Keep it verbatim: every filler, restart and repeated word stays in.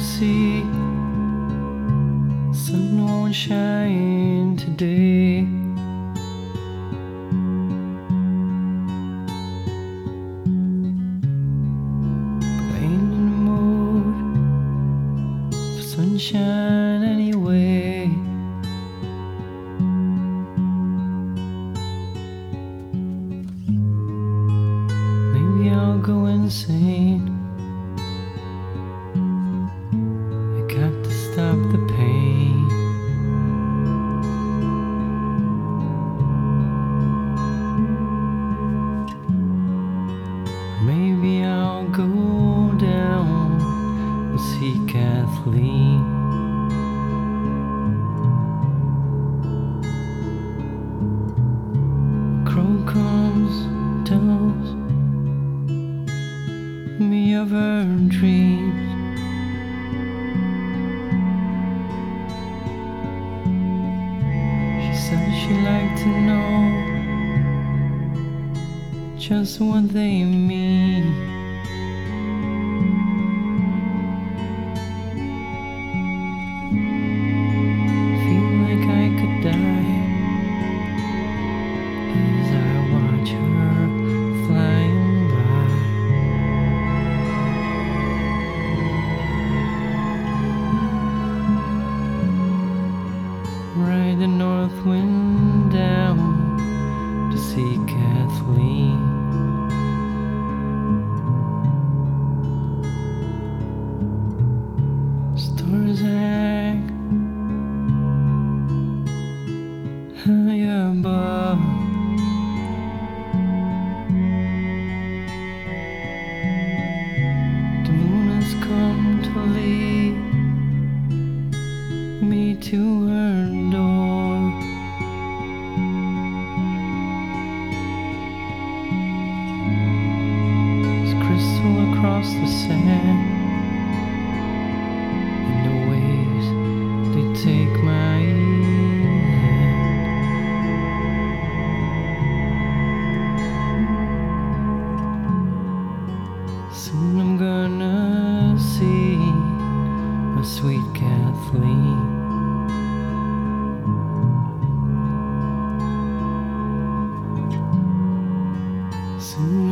see sun won't shine today. But I ain't in the mood for sunshine anyway. Maybe I'll go insane. Got to stop the pain. Maybe I'll go down and see Kathleen. Crow comes, tells me of her dreams. Said she'd like to know just what they mean. Feel like I could die as I watch her flying by. Ride the north wind down to see Kathleen. Stars hang high above. The moon has come to lead me to her door. It's crystal across the sand, and the waves, they take my hand. Soon I'm gonna see my sweet Kathleen. Soon